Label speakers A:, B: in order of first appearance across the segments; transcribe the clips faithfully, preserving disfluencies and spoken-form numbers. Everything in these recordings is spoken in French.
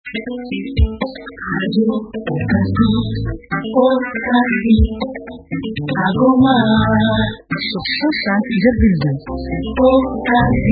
A: Radio Okapi, Okapi, à Goma, sur cent cinq virgule deux. Okapi.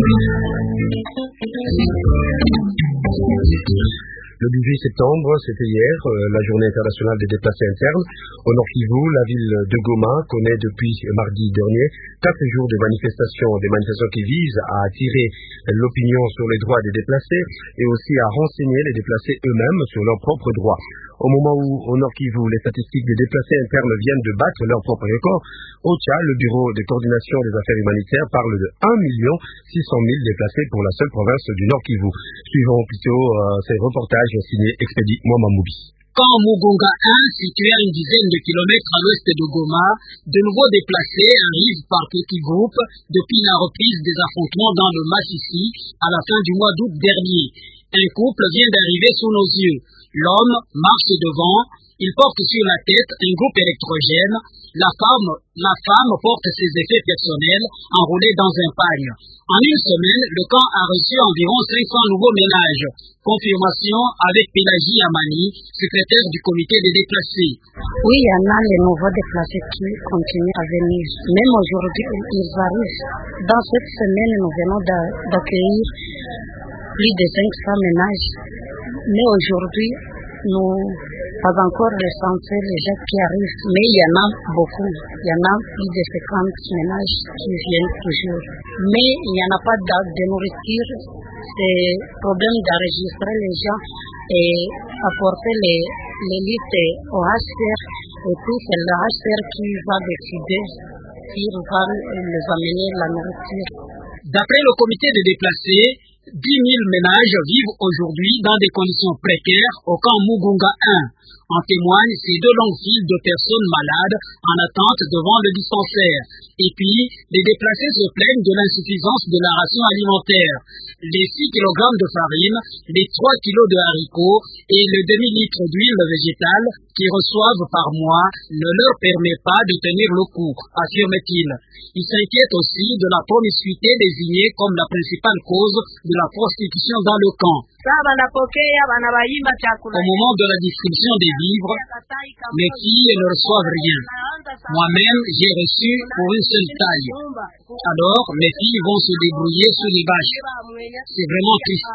B: Le dix-huit septembre, c'était hier, euh, la journée internationale des déplacés internes. Au Nord Kivu, la ville de Goma connaît depuis mardi dernier quatre jours de manifestations, des manifestations qui visent à attirer l'opinion sur les droits des déplacés et aussi à renseigner les déplacés eux-mêmes sur leurs propres droits. Au moment où, au Nord Kivu, les statistiques des déplacés internes viennent de battre leur propre record, au Tchad, le Bureau de coordination des affaires humanitaires parle de un million six cent mille déplacés pour la seule province du Nord Kivu. Suivons plutôt euh, ces reportages signés Expédie Mwamamoubi.
C: Quand Mugunga un, situé à une dizaine de kilomètres à l'ouest de Goma, de nouveaux déplacés arrivent par petits groupes depuis la reprise des affrontements dans le Massissi à la fin du mois d'août dernier. Un couple vient d'arriver sous nos yeux. L'homme marche devant, il porte sur la tête un groupe électrogène. La femme, la femme porte ses effets personnels enroulés dans un pagne. En une semaine, le camp a reçu environ cinq cents nouveaux ménages. Confirmation avec Pélagie Amani, secrétaire du comité des déplacés.
D: Oui, il y en a les nouveaux déplacés qui continuent à venir. Même aujourd'hui, ils arrivent. Dans cette semaine, nous venons d'accueillir plus de cinq cents ménages. Mais aujourd'hui, nous pas encore recensé les gens qui arrivent. Mais il y en a beaucoup. Il y en a plus de cinquante ménages qui viennent toujours. Mais il n'y en a pas de nourriture. C'est problème d'enregistrer les gens et apporter les, les listes au H C R. Et puis c'est le H C R qui va décider s'il va les amener la nourriture.
C: D'après le comité des déplacés, dix mille ménages vivent aujourd'hui dans des conditions précaires au camp Mugunga un. En témoignent ces deux longues files de personnes malades en attente devant le dispensaire. Et puis, les déplacés se plaignent de l'insuffisance de la ration alimentaire. Les six kilogrammes de farine, les trois kilos de haricots et le demi-litre d'huile végétale qu'ils reçoivent par mois ne leur permet pas de tenir le coup, affirme-t-il. Ils s'inquiètent aussi de la promiscuité désignée comme la principale cause de la prostitution dans le camp. Au moment de la distribution des vivres, mes filles ne reçoivent rien. Moi-même, j'ai reçu pour une seule taille. Alors, mes filles vont se débrouiller sous les vaches. C'est vraiment triste.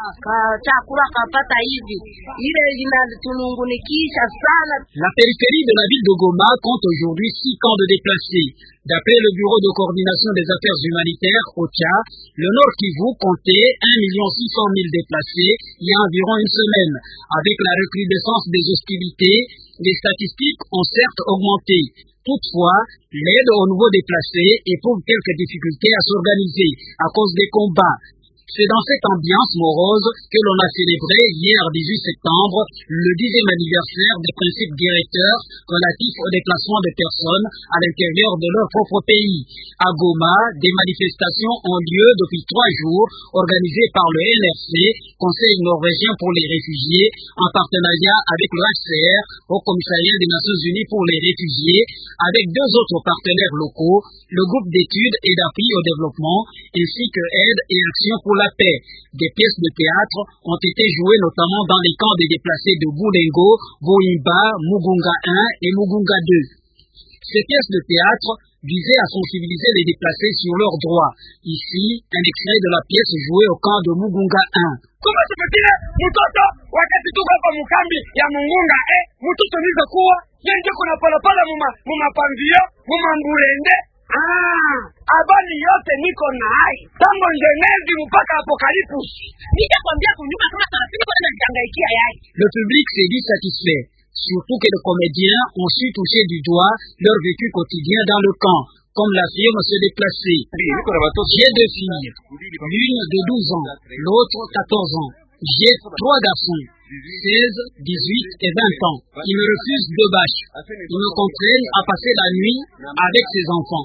C: La périphérie de la ville de Goma compte aujourd'hui six camps de déplacés. D'après le Bureau de coordination des affaires humanitaires, O C H A, le Nord Kivu comptait un million six cent mille déplacés il y a environ une semaine. Avec la recrudescence des hostilités, les statistiques ont certes augmenté. Toutefois, l'aide aux nouveaux déplacés éprouve quelques difficultés à s'organiser à cause des combats. C'est dans cette ambiance morose que l'on a célébré hier dix-huit septembre le dixième anniversaire des principes directeurs relatifs au déplacement des personnes à l'intérieur de leur propre pays. À Goma, des manifestations ont lieu depuis trois jours organisées par le N R C, Conseil norvégien pour les réfugiés, en partenariat avec le H C R, Haut Commissariat des Nations Unies pour les réfugiés, avec deux autres partenaires locaux, le groupe d'études et d'appui au développement, ainsi que Aide et Action pour la paix. Des pièces de théâtre ont été jouées notamment dans les camps des déplacés de Boulengo, Boimba, Mugunga un et Mugunga deux. Ces pièces de théâtre visaient à sensibiliser les déplacés sur leurs droits. Ici, un extrait de la pièce jouée au camp de Mugunga un.
E: Kuma sipetile mtoto wakati tuko hapa mkambi ya Mugunga eh mtoto nizo kuwa yeye kuna pala pala muma muma panzio muma mbulende ah abani yote niko na hai tangu njenezi mpaka apokalipus nitakwambia kunyuma kama taratibu kwa najangaikia yai.
C: Le public s'est dit satisfait, surtout que les comédiens ont su toucher du doigt leur vécu quotidien dans le camp, comme l'affirme ce déplacé. J'ai deux filles, l'une de douze ans, l'autre quatorze ans. J'ai trois garçons, seize, dix-huit et vingt ans. Ils me refusent deux bâches. Ils me contraignent à passer la nuit avec ses enfants.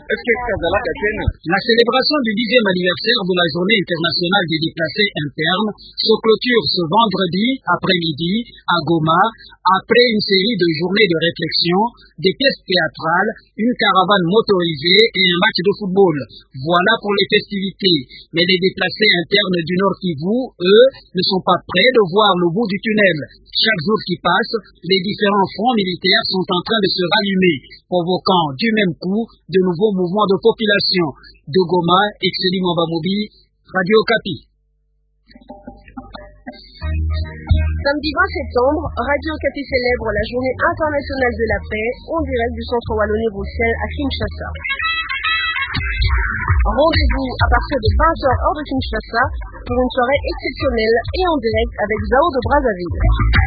C: La célébration du dixième anniversaire de la Journée internationale des déplacés internes se clôture ce vendredi après-midi à Goma, après une série de journées de réflexion, des pièces théâtrales, une caravane motorisée et un match de football. Voilà pour les festivités. Mais les déplacés internes du Nord Kivu, eux, ne sont pas prêts de voir le bout du tunnel. tunnels. Chaque jour qui passe, les différents fronts militaires sont en train de se rallumer, provoquant du même coup de nouveaux mouvements de population. De Goma, Exceli Mwabamobi, Radio Okapi.
F: Samedi vingt septembre, Radio Okapi célèbre la journée internationale de la paix en direct du centre Wallonie-Bruxelles à Kinshasa. Rendez-vous à partir de vingt heures heure de Kinshasa pour une soirée exceptionnelle et en direct avec Zao de Brazzaville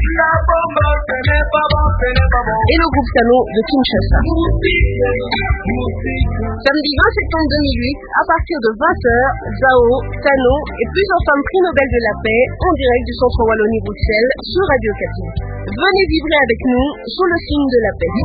F: et le groupe Sano de Kinshasa. Samedi vingt septembre deux mille huit, à partir de vingt heures, Zao, Sano et plusieurs femmes prix Nobel de la paix en direct du centre Wallonie-Bruxelles sur Radio Okapi. Venez vibrer avec nous sous le signe de la paix.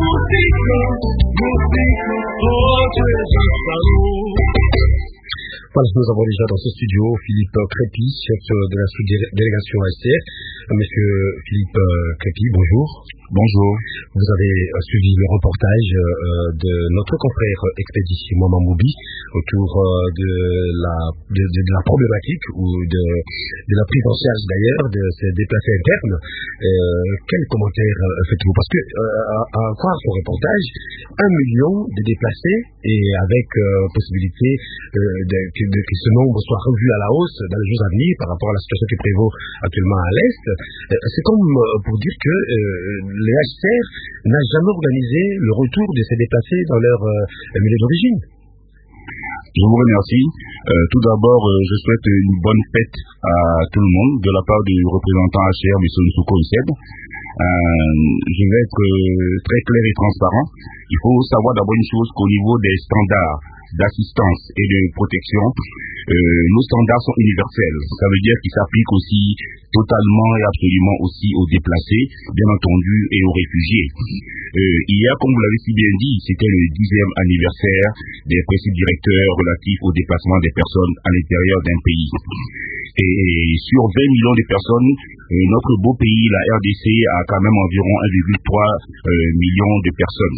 B: Voilà, nous avons déjà dans ce studio Philippe Crépy, chef de la sous-délégation A S R. Monsieur Philippe Crépy, bonjour.
G: Bonjour.
B: Vous avez suivi le reportage de notre confrère expédition Maman Moubi autour de la, de, de, de la problématique ou de, de la prise en charge d'ailleurs de ces déplacés internes. Euh, quel commentaire faites-vous? Parce que, euh, à, à croire son reportage, un million de déplacés et avec euh, possibilité euh, de, que, de, que ce nombre soit revu à la hausse dans les jours à venir par rapport à la situation qui prévaut actuellement à l'Est. Euh, c'est comme pour dire que euh, les H C R n'a jamais organisé le retour de ces déplacés dans leur euh, milieu d'origine.
G: Je vous remercie. Euh, tout d'abord, euh, je souhaite une bonne fête à tout le monde de la part du représentant H C R, M. Nsouko Isseb. Euh, je vais être euh, très clair et transparent. Il faut savoir d'abord une chose, qu'au niveau des standards d'assistance et de protection, euh, nos standards sont universels. Ça veut dire qu'ils s'appliquent aussi totalement et absolument aussi aux déplacés, bien entendu, et aux réfugiés. Euh, hier, comme vous l'avez si bien dit, c'était le dixième anniversaire des principes directeurs relatifs au déplacement des personnes à l'intérieur d'un pays. Et, et sur vingt millions de personnes, euh, notre beau pays, la R D C, a quand même environ un virgule trois euh, millions de personnes.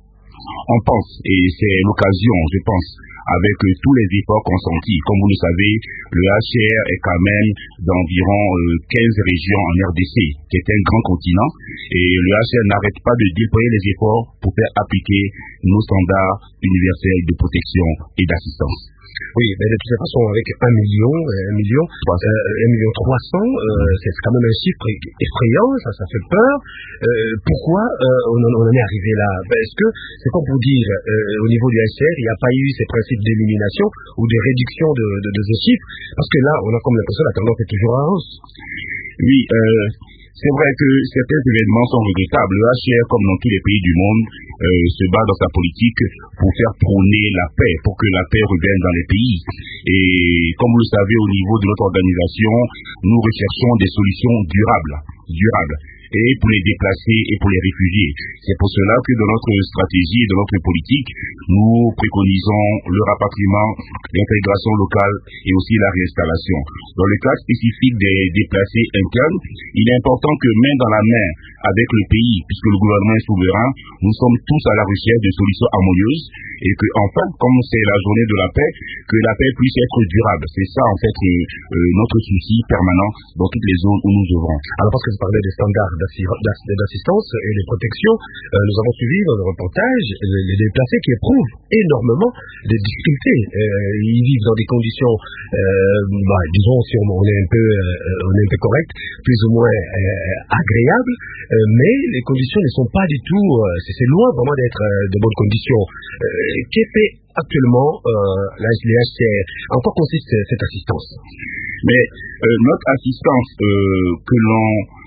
G: On pense, et c'est l'occasion, je pense, avec euh, tous les efforts consentis. Comme vous le savez, le H C R est quand même d'environ euh, quinze régions en R D C, qui est un grand continent, et le H C R n'arrête pas de déployer les efforts pour faire appliquer nos standards universels de protection et d'assistance.
B: Oui, mais de toute façon, avec un million, un million, euh, un million trois cents, euh, c'est quand même un chiffre effrayant, ça, ça fait peur. Euh, pourquoi euh, on, en, on en est arrivé là? Ben, est-ce que c'est pas pour dire, euh, au niveau du H C R, il n'y a pas eu ces principes d'élimination ou de réduction de, de, de ces chiffres? Parce que là, on a comme l'impression que la tendance est toujours à hausse.
G: Oui, euh, c'est vrai que certains événements sont regrettables. Le H C R, comme dans tous les pays du monde, euh, se bat dans sa politique pour faire prôner la paix, pour que la paix revienne dans les pays. Et comme vous le savez, au niveau de notre organisation, nous recherchons des solutions durables, durables. Et pour les déplacés et pour les réfugiés. C'est pour cela que dans notre stratégie et dans notre politique, nous préconisons le rapatriement, l'intégration locale et aussi la réinstallation. Dans le cas spécifique des déplacés internes, il est important que main dans la main avec le pays, puisque le gouvernement est souverain, nous sommes tous à la recherche de solutions harmonieuses et que enfin, comme c'est la journée de la paix, que la paix puisse être durable. C'est ça en fait euh, euh, notre souci permanent dans toutes les zones où nous œuvrons.
B: Alors parce que vous parlez des standards d'assistance et de protection, euh, nous avons suivi dans le reportage les, les déplacés qui éprouvent énormément des difficultés. Euh, ils vivent dans des conditions, euh, bah, disons, si on, on est un peu, euh, on est un peu correct, plus ou moins euh, agréables, euh, mais les conditions ne sont pas du tout, euh, c'est loin vraiment d'être euh, de bonnes conditions. Euh, Qu'est-ce fait actuellement euh, la, les H C R? En quoi consiste cette assistance?
G: Mais euh, notre assistance euh, que l'on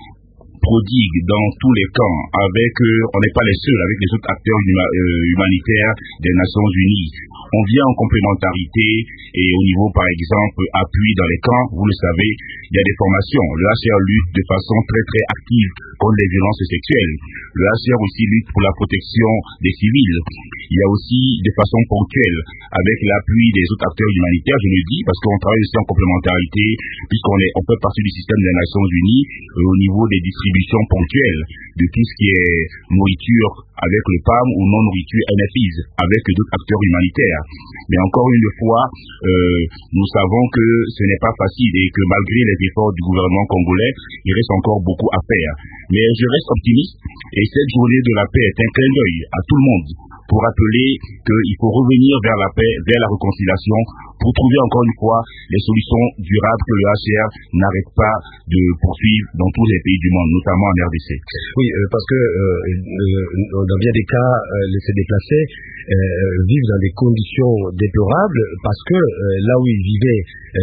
G: prodigue dans tous les camps, avec, euh, on n'est pas les seuls, avec les autres acteurs huma, euh, humanitaires des Nations Unies. On vient en complémentarité et au niveau, par exemple, appui dans les camps, vous le savez, il y a des formations. Le H C R lutte de façon très très active contre les violences sexuelles. Le H C R aussi lutte pour la protection des civils. Il y a aussi de façon ponctuelle, avec l'appui des autres acteurs humanitaires, je le dis, parce qu'on travaille aussi en complémentarité, puisqu'on est, on fait partie du système des Nations Unies, euh, au niveau des distributions ponctuelles de tout ce qui est nourriture avec le P A M ou non-nourriture N F Is, avec d'autres acteurs humanitaires. Mais encore une fois, euh, nous savons que ce n'est pas facile et que malgré les efforts du gouvernement congolais, il reste encore beaucoup à faire. Mais je reste optimiste et cette journée de la paix est un clin d'œil à tout le monde pour rappeler qu'il faut revenir vers la paix, vers la réconciliation, pour trouver encore une fois les solutions durables que le H C R n'arrête pas de poursuivre dans tous les pays du monde, notamment en R D C.
B: Oui, euh, parce que euh, euh, dans bien des cas, euh, les ces déplacés euh, vivent dans des conditions déplorables parce que euh, là où ils vivaient,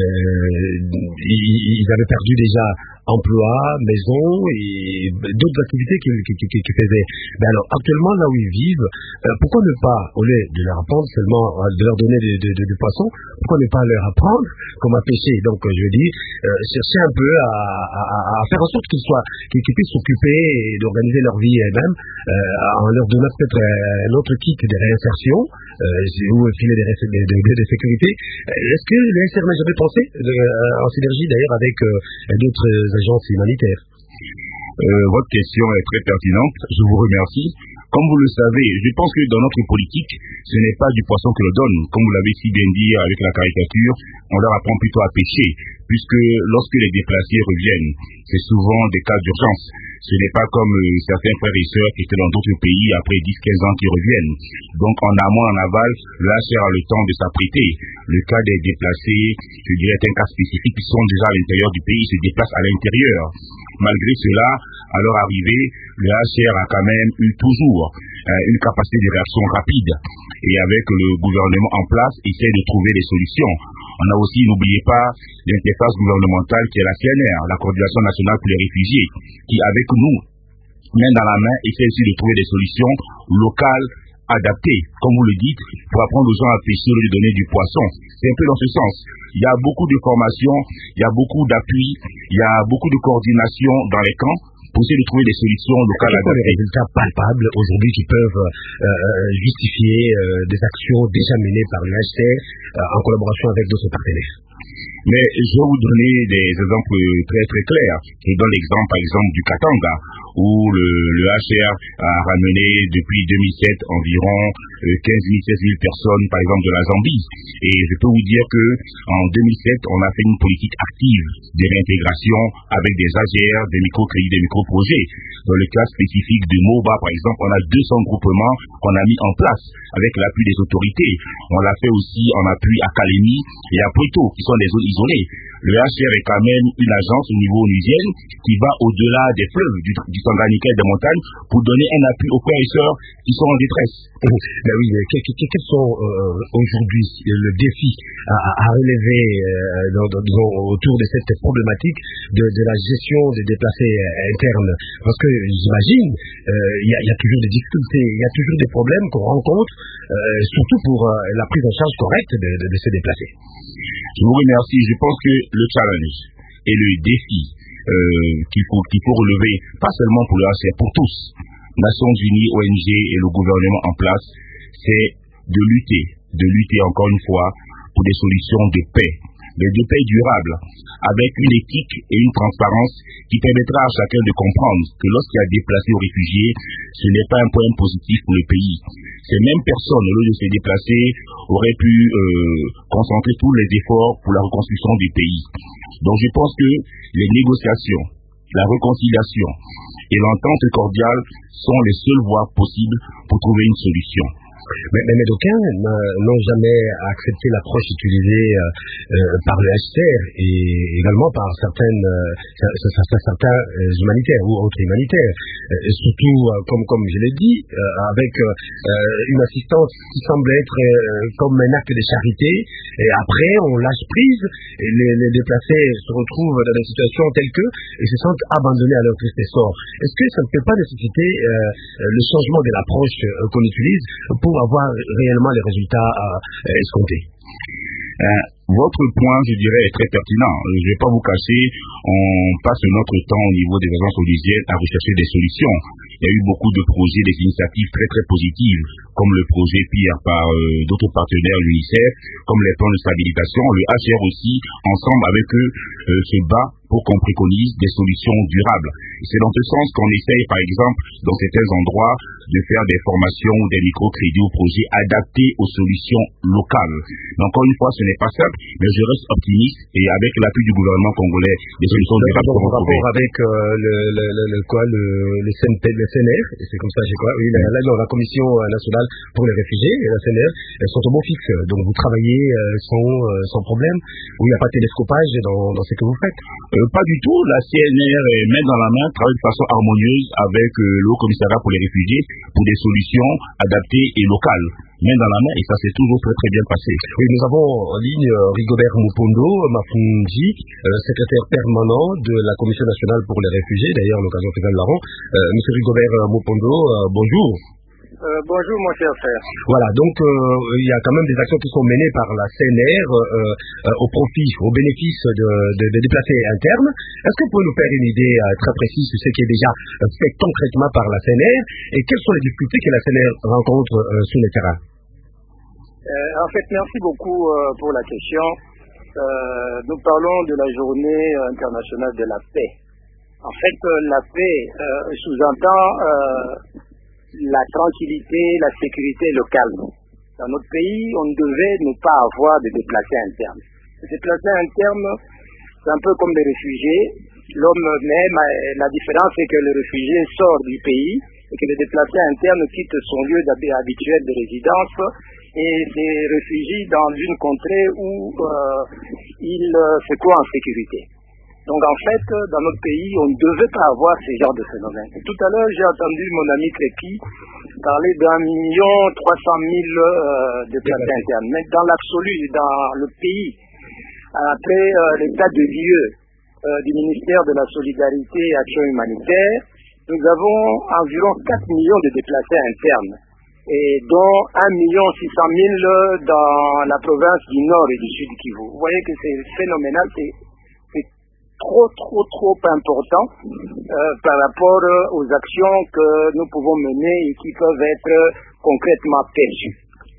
B: euh, ils, ils avaient perdu déjà emploi, maison et d'autres activités qu'ils qui, qui, qui faisaient. Mais alors actuellement là où ils vivent, euh, pourquoi ne pas, au lieu de leur apprendre seulement, de leur donner du de, de, de poisson, pourquoi ne pas leur apprendre comment pêcher? Donc je veux dire, euh, chercher un peu à, à, à faire en sorte qu'ils soient, qu'ils, qu'ils puissent s'occuper et d'organiser leur vie elles-mêmes, euh, en leur donnant peut-être un autre kit de réinsertion euh, ou un filet de, de, de, de, de sécurité. Est-ce que le S R n'a jamais pensé, euh, en synergie d'ailleurs avec euh, d'autres agences humanitaires?
G: Euh, votre question est très pertinente, je vous remercie. Comme vous le savez, je pense que dans notre politique, ce n'est pas du poisson que l'on donne. Comme vous l'avez si bien dit avec la caricature, on leur apprend plutôt à pêcher, puisque lorsque les déplacés reviennent, c'est souvent des cas d'urgence. Ce n'est pas comme euh, certains frères et sœurs qui étaient dans d'autres pays après dix à quinze ans qui reviennent. Donc en amont, en aval, le H C R a le temps de s'apprêter. Le cas des déplacés, je dirais, est un cas spécifique. Ils sont déjà à l'intérieur du pays, ils se déplacent à l'intérieur. Malgré cela, à leur arrivée, le H C R a quand même eu toujours euh, une capacité de réaction rapide. Et avec le gouvernement en place, essaie de trouver des solutions. On a aussi, n'oubliez pas, l'interface gouvernementale qui est la C N R, la Coordination nationale pour les réfugiés, qui avec nous, main dans la main, essaie aussi de trouver des solutions locales adaptées, comme vous le dites, pour apprendre aux gens à pêcher ou de donner du poisson. C'est un peu dans ce sens. Il y a beaucoup de formations, il y a beaucoup d'appui, il y a beaucoup de coordination dans les camps pour essayer de trouver des solutions locales adaptées.
B: Des résultats palpables aujourd'hui qui peuvent euh, justifier euh, des actions déjà menées par le H C R euh, en collaboration avec d'autres partenaires.
G: Mais je vais vous donner des exemples très très clairs. Je donne l'exemple par exemple du Katanga, où le, le H C R a ramené depuis deux mille sept environ quinze mille, seize mille personnes par exemple de la Zambie. Et je peux vous dire que en deux mille sept, on a fait une politique active de réintégration avec des A G R, des microcrédits, des micro-projets. Dans le cas spécifique de MOBA par exemple, on a deux cents groupements qu'on a mis en place avec l'appui des autorités. On l'a fait aussi en appui à Kalemi et à Preto, qui sont des zones isolées. Le H C R est quand même une agence au niveau onusienne qui va au-delà des fleuves, du, du Tanganyika et des montagnes, pour donner un appui aux frères et sœurs qui sont en détresse.
B: Ben oui, mais quels, quels sont euh, aujourd'hui le défi à, à relever euh, dans, dans, dans, autour de cette problématique de, de la gestion des déplacés internes? Parce que j'imagine, il euh, y, y a toujours des difficultés, il y a toujours des problèmes qu'on rencontre, euh, surtout pour euh, la prise en charge correcte de, de, de ces déplacés.
G: Je vous remercie. Je pense que le challenge et le défi euh, qu'il faut, qu'il faut relever, pas seulement pour le H C R, pour tous, Nations Unies, O N G et le gouvernement en place, c'est de lutter, de lutter encore une fois pour des solutions de paix, mais de paix durable, avec une éthique et une transparence qui permettra à chacun de comprendre que lorsqu'il y a déplacé aux réfugiés, ce n'est pas un point positif pour le pays. Ces mêmes personnes, au lieu de se déplacer, auraient pu euh, concentrer tous les efforts pour la reconstruction du pays. Donc je pense que les négociations, la réconciliation et l'entente cordiale sont les seules voies possibles pour trouver une solution.
B: Mais, mais, mais d'aucuns n'ont jamais accepté l'approche utilisée euh, euh, par le H C R et également par certaines, euh, certains euh, humanitaires ou autres humanitaires. Et surtout, euh, comme, comme je l'ai dit, euh, avec euh, une assistance qui semble être euh, comme un acte de charité. Et après, on lâche prise et les, les déplacés se retrouvent dans des situations telles que et se sentent abandonnés à leur triste sort. Est-ce que ça ne peut pas nécessiter euh, le changement de l'approche euh, qu'on utilise pour avoir réellement les résultats euh, escomptés?
G: Euh, votre point, je dirais, est très pertinent. Je ne vais pas vous cacher, on passe notre temps au niveau des agences onusiennes à rechercher des solutions. Il y a eu beaucoup de projets, des initiatives très très positives, comme le projet P I R par euh, d'autres partenaires, l'UNICEF, comme les plans de stabilisation. Le H C R aussi, ensemble avec eux, euh, se bat pour qu'on préconise des solutions durables. Et c'est dans ce sens qu'on essaye, par exemple, dans certains endroits, de faire des formations ou des microcrédits ou projets adaptés aux solutions locales. Mais encore une fois, ce n'est pas simple, mais je reste optimiste et avec l'appui du gouvernement congolais, des solutions durables seront trouvées.
B: En rapport avec euh, le, le, le, le, quoi, le, le, C N P, le C N R, et c'est comme ça, j'ai quoi, oui, là, là, dans la Commission nationale pour les réfugiés, et la C N R, elles sont au bon fixe. Donc vous travaillez euh, sans, euh, sans problème, où il n'y a pas de télescopage dans, dans ce que vous faites.
G: Euh, pas du tout. La C N R est main dans la main, travaille de façon harmonieuse avec euh, le Haut Commissariat pour les réfugiés pour des solutions adaptées et locales. Main dans la main, et ça s'est toujours très très bien passé.
B: Oui, nous avons en ligne euh, Rigobert Mupondo Mafungi, euh, secrétaire permanent de la Commission nationale pour les réfugiés, d'ailleurs l'occasion fait Laron. Euh, Monsieur Rigobert Mupondo, euh, bonjour.
H: Euh, bonjour mon cher frère.
B: Voilà, donc euh, il y a quand même des actions qui sont menées par la C N R euh, euh, au profit, au bénéfice de, de, de déplacés internes. Est-ce que vous pouvez nous faire une idée euh, très précise de ce qui est déjà euh, fait concrètement par la C N R et quelles sont les difficultés que la C N R rencontre euh, sur le terrain?
H: euh, En fait, merci beaucoup euh, pour la question. Euh, nous parlons de la journée internationale de la paix. En fait, euh, la paix euh, sous-entend euh, la tranquillité, la sécurité locale. Dans notre pays, on devait ne pas avoir de déplacés internes. Les déplacés internes, c'est un peu comme des réfugiés. L'homme même, la différence c'est que le réfugié sort du pays et que le déplacé interne quitte son lieu habituel de résidence et se réfugie dans une contrée où euh, il se croit en sécurité. Donc en fait, dans notre pays, on ne devait pas avoir ce genre de phénomène. Tout à l'heure, j'ai entendu mon ami Crépi parler d'un million trois cent mille euh, déplacés internes. Mais dans l'absolu, dans le pays, après euh, l'état de lieu euh, du ministère de la Solidarité et Action Humanitaire, nous avons environ quatre millions de déplacés internes, et dont un million six cent mille dans la province du Nord et du Sud Kivu. Vous voyez que c'est phénoménal, c'est trop, trop, trop important euh, par rapport aux actions que nous pouvons mener et qui peuvent être concrètement perçues.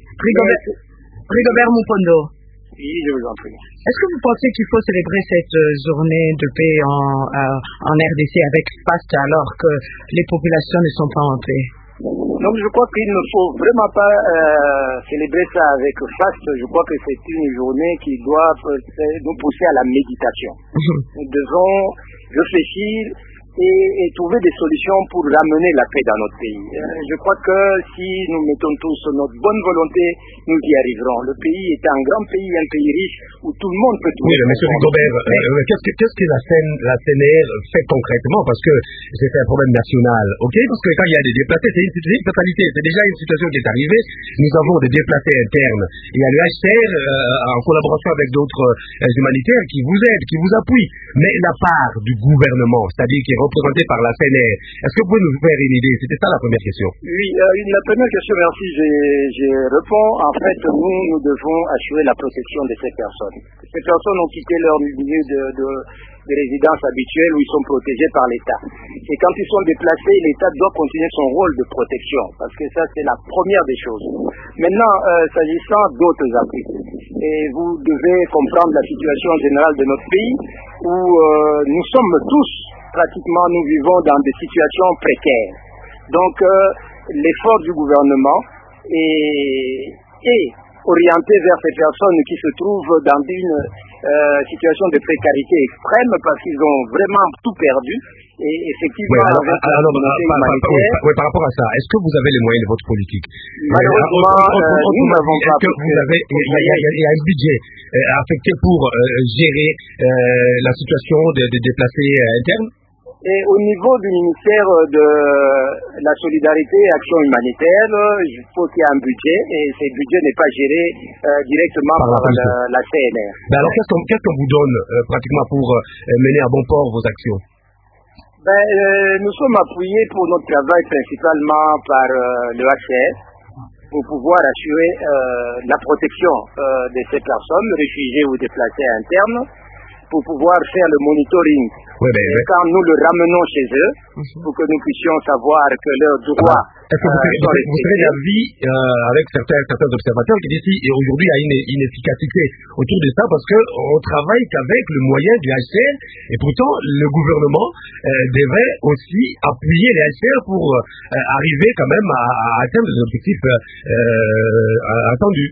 I: Rigobert Mupondo.
H: Oui, je vous en prie.
I: Est-ce que vous pensez qu'il faut célébrer cette journée de paix en, euh, en R D C avec faste alors que les populations ne sont pas entrées?
H: Donc je crois qu'il ne faut vraiment pas euh, célébrer ça avec faste. Je crois que c'est une journée qui doit nous pousser à la méditation. Mmh. Nous devons réfléchir et, et trouver des solutions pour ramener la paix dans notre pays. Euh, je crois que si nous mettons tous notre bonne volonté, nous y arriverons. Le pays est un grand pays, un pays riche où tout le monde peut trouver.
B: Oui, monsieur Rigobert, euh, qu'est-ce que, qu'est-ce que la, C N, la C N R fait concrètement? Parce que c'est un problème national, ok? Parce que quand il y a des déplacés, c'est une, c'est une fatalité. C'est déjà une situation qui est arrivée. Nous avons des déplacés internes. Il y a le H C R euh, en collaboration avec d'autres euh, humanitaires qui vous aident, qui vous appuient. Mais la part du gouvernement, c'est-à-dire qui est représentée par la C N R, est-ce que vous pouvez nous faire une idée? C'était ça la première question.
H: Oui, euh, la première question, merci, je réponds. En fait, nous, nous devons assurer la protection de ces personnes. Ces personnes ont quitté leur milieu de, de, de résidence habituelle où ils sont protégés par l'État. Et quand ils sont déplacés, l'État doit continuer son rôle de protection, parce que ça, c'est la première des choses. Maintenant, euh, s'agissant d'autres appuis, et vous devez comprendre la situation générale de notre pays, où euh, nous sommes tous, pratiquement, nous vivons dans des situations précaires. Donc, euh, l'effort du gouvernement est, est orienté vers ces personnes qui se trouvent dans une euh, situation de précarité extrême parce qu'ils ont vraiment tout perdu. Et effectivement,
B: oui, alors,
H: avec
B: alors,
H: la communauté
B: par,
H: humanitaire...
B: par, oui, par rapport à ça, est-ce que vous avez les moyens de votre politique?
H: Malheureusement, euh, euh, nous n'avons pas...
B: Est-ce que vous avez... Il y, y, y, y a un budget euh, affecté pour euh, gérer euh, la situation des de déplacés euh, internes?
H: Et au niveau du ministère de la Solidarité et Action Humanitaire, il faut qu'il y ait un budget et ce budget n'est pas géré euh, directement par, par la, la C N R.
B: Ben alors qu'est-ce qu'on, qu'est-ce qu'on vous donne euh, pratiquement pour euh, mener à bon port vos actions?
H: Ben, euh, nous sommes appuyés pour notre travail principalement par euh, le H C R pour pouvoir assurer euh, la protection euh, de ces personnes, réfugiés ou déplacés internes. pour pouvoir faire le monitoring.
B: Ouais, ben,
H: et
B: ouais.
H: quand nous le ramenons chez eux, mm-hmm. pour que nous puissions savoir que leurs droits...
B: Ah. Est-ce que vous, euh, vous, vous serez d'avis euh, avec certains, certains observateurs qui disent qu'aujourd'hui il y a une inefficacité autour de ça parce qu'on travaille qu'avec le moyen du H C R et pourtant le gouvernement euh, devrait aussi appuyer les H C R pour euh, arriver quand même à, à atteindre les objectifs euh, attendus.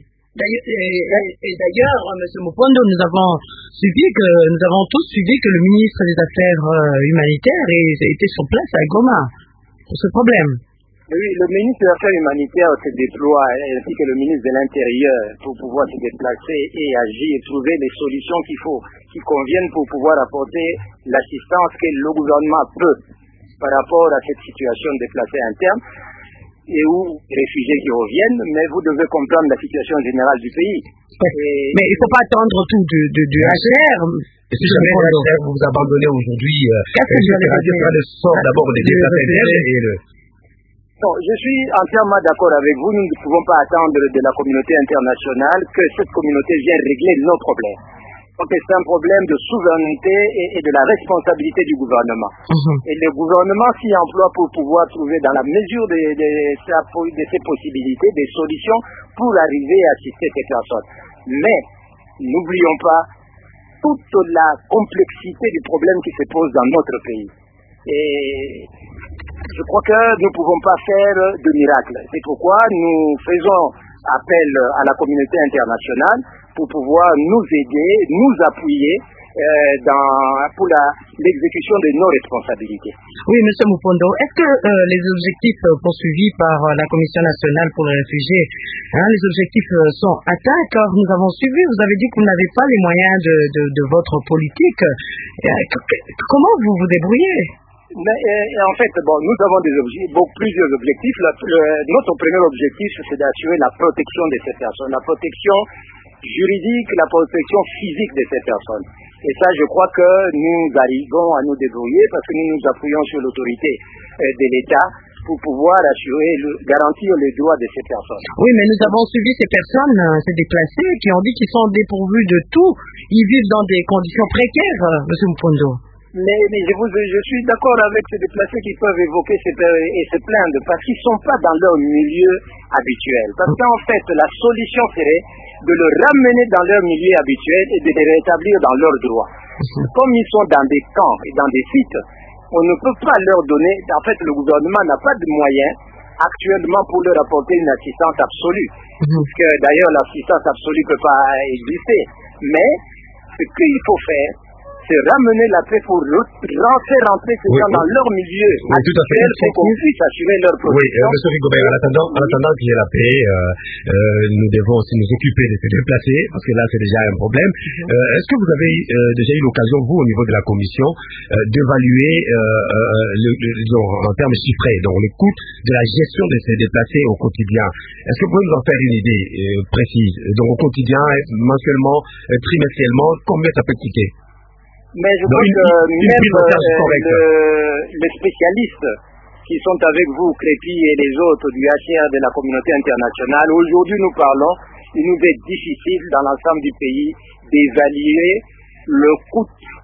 I: Et d'ailleurs, M. Mupondo, nous avons suivi que nous avons tous suivi que le ministre des Affaires humanitaires était sur place à Goma pour ce problème.
H: Oui, le ministre des Affaires humanitaires se déploie, ainsi que le ministre de l'Intérieur, pour pouvoir se déplacer et agir et trouver les solutions qu'il faut, qui conviennent pour pouvoir apporter l'assistance que le gouvernement peut par rapport à cette situation déplacée interne et où les réfugiés qui reviennent, mais vous devez comprendre la situation générale du pays.
I: Et mais il ne faut pas attendre tout du, du, du H C R.
B: Et si jamais le H C R vous vous abandonnez aujourd'hui, qu'est-ce que vous allez faire le sort d'abord des déplacés internes et le...
H: Non, je suis entièrement d'accord avec vous. Nous ne pouvons pas attendre de la communauté internationale que cette communauté vienne régler nos problèmes. Donc c'est un problème de souveraineté et, et de la responsabilité du gouvernement. Mm-hmm. Et le gouvernement s'y emploie pour pouvoir trouver dans la mesure de, de, de ses possibilités des solutions pour arriver à assister ces personnes. Mais n'oublions pas toute la complexité du problème qui se pose dans notre pays. Et je crois que nous ne pouvons pas faire de miracle. C'est pourquoi nous faisons appel à la communauté internationale pour pouvoir nous aider, nous appuyer euh, dans, pour la, l'exécution de nos responsabilités.
I: Oui, M. Mupondo, est-ce que euh, les objectifs poursuivis par la Commission nationale pour les réfugiés, hein, les objectifs sont atteints? Car nous avons suivi, vous avez dit que vous n'avez pas les moyens de, de, de votre politique. Euh, comment vous vous débrouillez?
H: Mais, et en fait, bon, nous avons des objectifs, bon, plusieurs objectifs. La, le, notre premier objectif, c'est d'assurer la protection de ces personnes, la protection juridique, la protection physique de ces personnes. Et ça, je crois que nous arrivons à nous débrouiller parce que nous nous appuyons sur l'autorité euh, de l'État pour pouvoir assurer, le, garantir les droits de ces personnes.
I: Oui, mais nous avons suivi ces personnes, euh, ces déplacés, qui ont dit qu'ils sont dépourvus de tout. Ils vivent dans des conditions précaires, euh, M. Mupondo.
H: Mais, mais je, vous, je suis d'accord avec ces déplacés qui peuvent évoquer ces, et se plaindre parce qu'ils ne sont pas dans leur milieu habituel. Parce qu'en fait, la solution serait de le ramener dans leur milieu habituel et de les rétablir dans leurs droits. Comme ils sont dans des camps et dans des sites, on ne peut pas leur donner... En fait, le gouvernement n'a pas de moyens actuellement pour leur apporter une assistance absolue. Parce que d'ailleurs, l'assistance absolue ne peut pas exister. Mais ce qu'il faut faire, c'est ramener la paix pour faire rentrer ces gens oui, dans oui. leur milieu
B: oui,
H: actuel pour qu'on puisse assurer leur protection.
B: Oui, euh, M. Rigobert, en attendant, en attendant qu'il y ait la paix, euh, euh, nous devons aussi nous occuper de se déplacer, parce que là c'est déjà un problème. Mm-hmm. Euh, est-ce que vous avez euh, déjà eu l'occasion, vous, au niveau de la commission, euh, d'évaluer euh, euh, le, le, le, en termes chiffrés, donc le coût de la gestion de ces déplacés au quotidien? Est-ce que vous pouvez nous en faire une idée euh, précise? Donc au quotidien, mensuellement, euh, trimestriellement, combien ça peut coûter?
H: Mais je crois que même euh, le, les spécialistes qui sont avec vous, Crépi et les autres du H C R de la communauté internationale, aujourd'hui nous parlons, il nous est difficile dans l'ensemble du pays d'évaluer le coût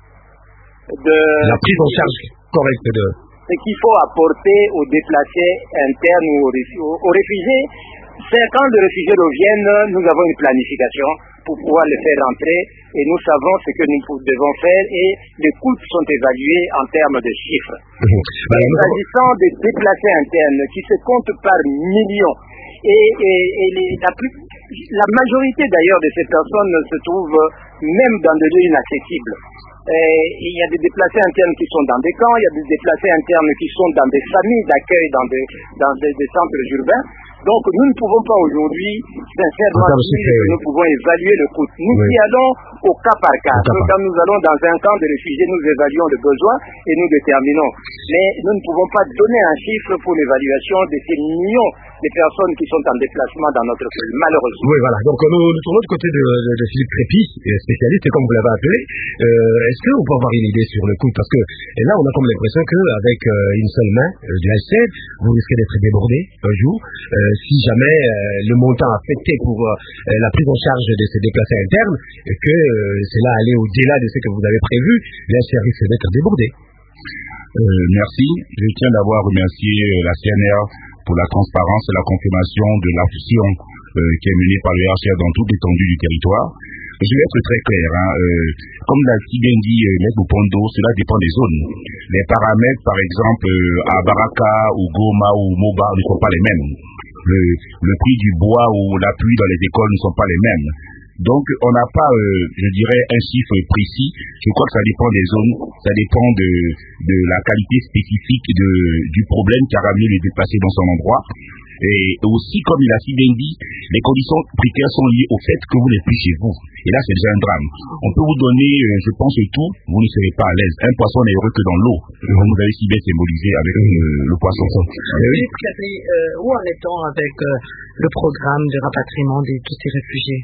H: de...
B: La prise en charge correcte de...
H: Ce qu'il faut apporter aux déplacés internes ou aux, aux réfugiés. C'est quand les réfugiés reviennent, nous avons une planification pour pouvoir les faire rentrer et nous savons ce que nous devons faire et les coûts sont évalués en termes de chiffres. Mmh. S'agissant des déplacés internes qui se comptent par millions et, et, et les, la, plus, la majorité d'ailleurs de ces personnes se trouvent même dans des lieux inaccessibles. Et il y a des déplacés internes qui sont dans des camps, il y a des déplacés internes qui sont dans des familles d'accueil, dans des, dans des, des centres urbains. Donc nous ne pouvons pas aujourd'hui, sincèrement, dire que nous pouvons évaluer le coût. Nous oui. y allons au cas par cas. Quand nous allons dans un camp de réfugiés, nous évaluons le besoin et nous déterminons. Mais nous ne pouvons pas donner un chiffre pour l'évaluation de ces millions les personnes qui sont en déplacement dans notre pays, malheureusement.
B: Oui, voilà. Donc nous, nous tournons du côté de, de, de Philippe Crépy, spécialiste, comme vous l'avez appelé. Euh, Est-ce que vous pouvez avoir une idée sur le coup? Parce que là, on a comme l'impression qu'avec euh, une seule main euh, du H C R, vous risquez d'être débordé un jour. Euh, si jamais euh, le montant affecté pour euh, la prise en charge de ces déplacés internes, et que euh, cela allait au-delà de ce que vous avez prévu, le H C R risque d'être débordé.
G: Euh, merci. Je tiens d'avoir remercié la C N R pour la transparence et la confirmation de l'action euh, qui est menée par le H C R dans toute l'étendue du territoire. Je vais être très clair. Hein. Euh, comme l'a si bien dit euh, M. Pondo, cela dépend des zones. Les paramètres, par exemple, euh, à Baraka ou Goma ou Moba ne sont pas les mêmes. Le, le prix du bois ou l'appui dans les écoles ne sont pas les mêmes. Donc, on n'a pas, euh, je dirais, un chiffre précis. Je crois que ça dépend des zones, ça dépend de, de la qualité spécifique de, du problème qui a ramené les déplacés dans son endroit. Et aussi, comme il a si bien dit, les conditions précaires sont liées au fait que vous n'êtes plus chez vous. Et là, c'est déjà un drame. On peut vous donner, euh, je pense, tout, vous ne serez pas à l'aise. Un poisson n'est heureux que dans l'eau. Vous nous avez si bien symbolisé avec euh, le poisson.
I: Oui, euh, où en est-on avec euh, le programme de rapatriement de tous ces réfugiés?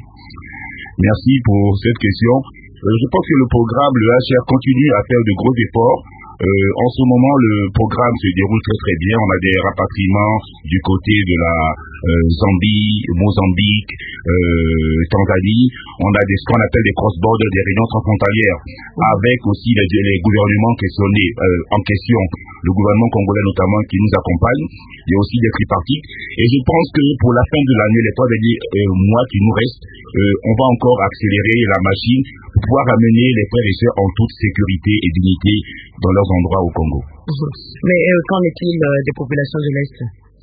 G: Merci pour cette question. Euh, je pense que le programme, le H R, continue à faire de gros efforts. Euh, en ce moment, le programme se déroule très très bien. On a des rapatriements du côté de la euh, Zambie, Mozambique, euh, Tanzanie. On a des, ce qu'on appelle des cross-borders, des réunions transfrontalières, avec aussi les, les gouvernements questionnés euh, en question. Le gouvernement congolais notamment qui nous accompagne. Il y a aussi des tripartites. Et je pense que pour la fin de l'année, les trois derniers euh, mois qui nous restent, euh, on va encore accélérer la machine pour pouvoir amener les frères et sœurs en toute sécurité et dignité dans leurs endroits au Congo.
I: Mmh. Mais euh, qu'en est-il euh, des populations de l'Est?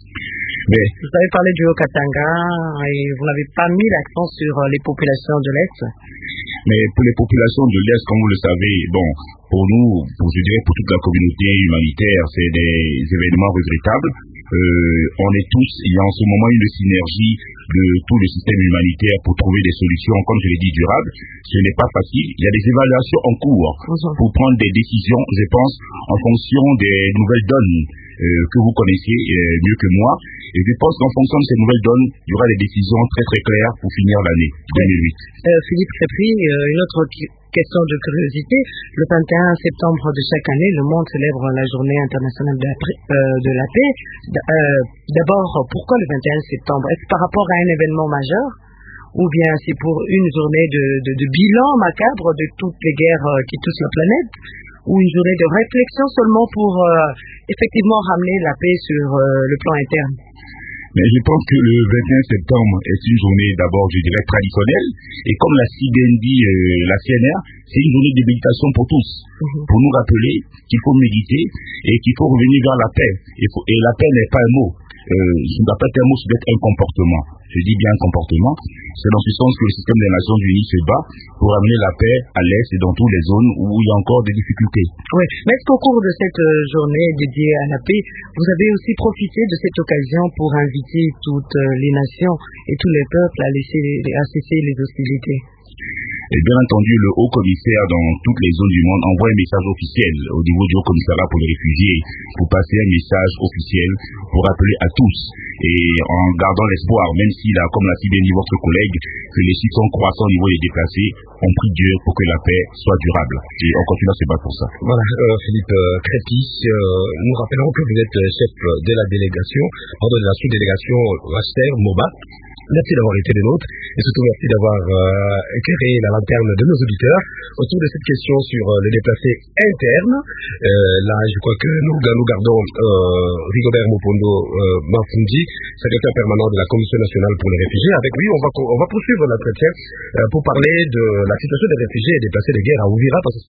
G: Mais,
I: vous avez parlé du Haut-Katanga et vous n'avez pas mis l'accent sur euh, les populations de l'Est.
G: Mais pour les populations de l'Est, comme vous le savez, bon, pour nous, pour, je dirais pour toute la communauté humanitaire, c'est des événements regrettables. Euh, on est tous, il y a en ce moment une synergie de tout le système humanitaire pour trouver des solutions, comme je l'ai dit, durables. Ce n'est pas facile. Il y a des évaluations en cours pour prendre des décisions, je pense, en fonction des nouvelles donnes euh, que vous connaissez euh, mieux que moi. Et je pense qu'en fonction de ces nouvelles donnes, il y aura des décisions très très claires pour finir l'année deux mille huit.
I: Euh, Philippe Crépy, euh, une autre question de curiosité. Le vingt et un septembre de chaque année, le monde célèbre la journée internationale de la, euh, de la paix. Euh, D'abord, pourquoi le vingt et un septembre? Est-ce par rapport à un événement majeur? Ou bien c'est pour une journée de, de, de bilan macabre de toutes les guerres euh, qui touchent la planète? Ou une journée de réflexion seulement pour euh, effectivement ramener la paix sur euh, le plan interne?
G: Mais je pense que le vingt et un septembre est une journée d'abord, je dirais, traditionnelle. Et comme l'a si bien dit euh, la C N R, c'est une journée de méditation pour tous. Mm-hmm. Pour nous rappeler qu'il faut méditer et qu'il faut revenir vers la paix. Et, faut, et la paix n'est pas un mot. Euh, je ne dois pas être un mot, c'est d'être un comportement. Je dis bien un comportement. C'est dans ce sens que le système des Nations Unies se bat pour amener la paix à l'Est et dans toutes les zones où il y a encore des difficultés.
I: Oui, mais est-ce qu'au cours de cette journée dédiée à la paix, vous avez aussi profité de cette occasion pour inviter toutes les nations et tous les peuples à, laisser, à cesser les hostilités?
G: Et bien entendu, le haut commissaire dans toutes les zones du monde envoie un message officiel au niveau du haut commissariat pour les réfugiés pour passer un message officiel pour rappeler à tous et en gardant l'espoir, même si là, comme l'a si bien dit votre collègue, que les chiffres sont croissants au niveau des déplacés, on prie Dieu pour que la paix soit durable. Et on continue à se battre pour ça.
B: Voilà, euh, Philippe euh, Crépy, euh, nous rappellerons que vous êtes chef de la délégation, pardon, de la sous-délégation H C R MOBA. Merci d'avoir été des nôtres et surtout merci d'avoir euh, éclairé la lanterne de nos auditeurs autour de cette question sur euh, les déplacés internes. Euh, là, je crois que nous, nous gardons euh, Rigobert Mopondo euh, Mafumdi, secrétaire permanent de la Commission nationale pour les réfugiés. Avec lui, on va, on va poursuivre l'entretien euh, pour parler de la situation des réfugiés et déplacés de guerre à Ouvira. Parce que